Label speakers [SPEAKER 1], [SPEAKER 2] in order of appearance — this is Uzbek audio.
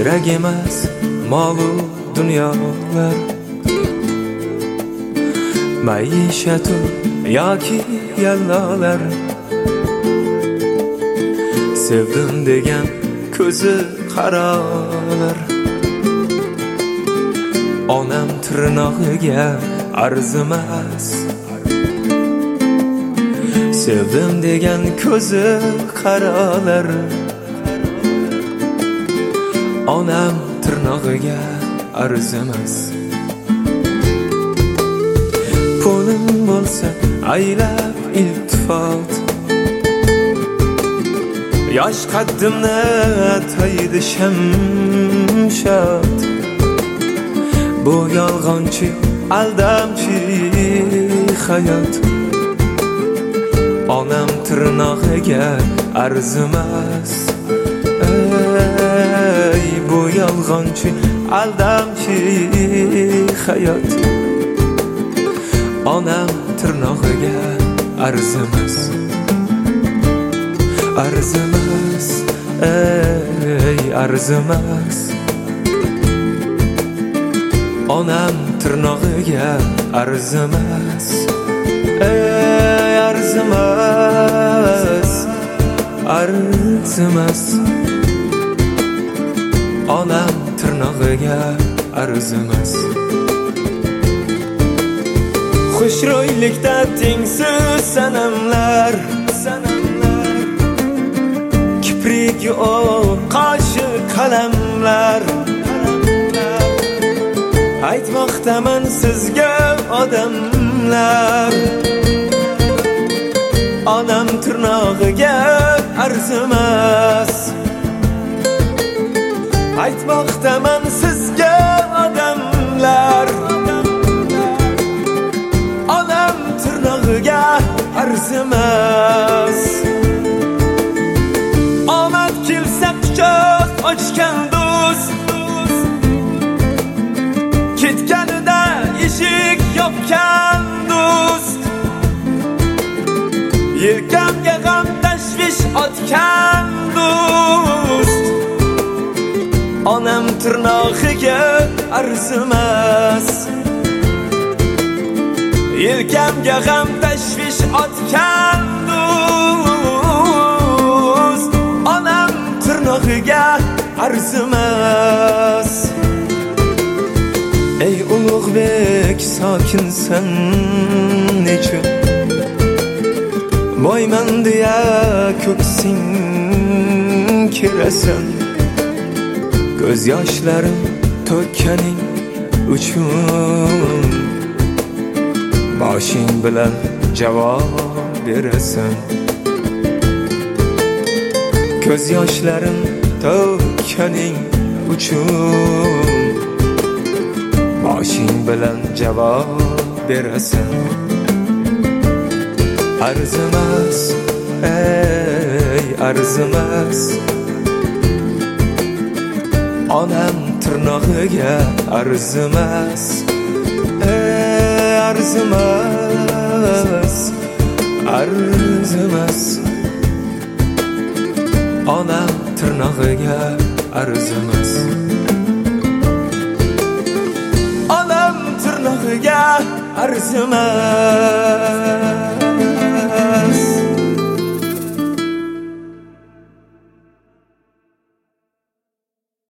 [SPEAKER 1] kerak emas molu dunyolar, maishatu yoki yallalar. Sevdim degan ko'zi qaralar, onam tirnog'iga arzimas. Sevdim degan ko'zi qaralar, onam tirnog'iga arzimas. Pulim bo'lsa aylab iltifot, yosh qaddimni taydi shamshod. Bu yolg'onchi aldamchi hayot, onam tirnog'iga arzimas. Ey bu yolg'onchi aldamchi hayot, onam tirnog'iga arzimas. Arzimas, ey arzimas, onam tirnog'iga arzimas. Ey arzimas, arzimas, onam tirnog'iga arzimas. Xushro'ylikda tengsiz sanamlar, kiprik yo'q qoshi qalamlar. Aytmoqdaman sizga odamlar, onam tirnog'iga arzimas. Aytmoqdaman sizga odamlar, onam tirnog'iga arzimas. Omad kelsa quchoq ochgan do'st, ketganida eshik yopgan do'st. Yelkamga g'am tashvish otgan do'st, onam tirnog'iga arzimas. Yelkamga g'am tashvish otgan do'st, onam tirnog'iga arzimas. Ey ulug'bek sokinsan nechun, boyman deya ko'ksing kirasan. Ko'z yoshlarim to'kkaning uchun, boshing bilan javob berasan. Ko'z yoshlarim to'kkaning uchun, boshing bilan javob berasan. Arzimas, ey arzimas, onam tirnog'iga arzimas. Ey arzimas, arzimas, onam tirnog'iga arzimas. Onam tirnog'iga arzimas.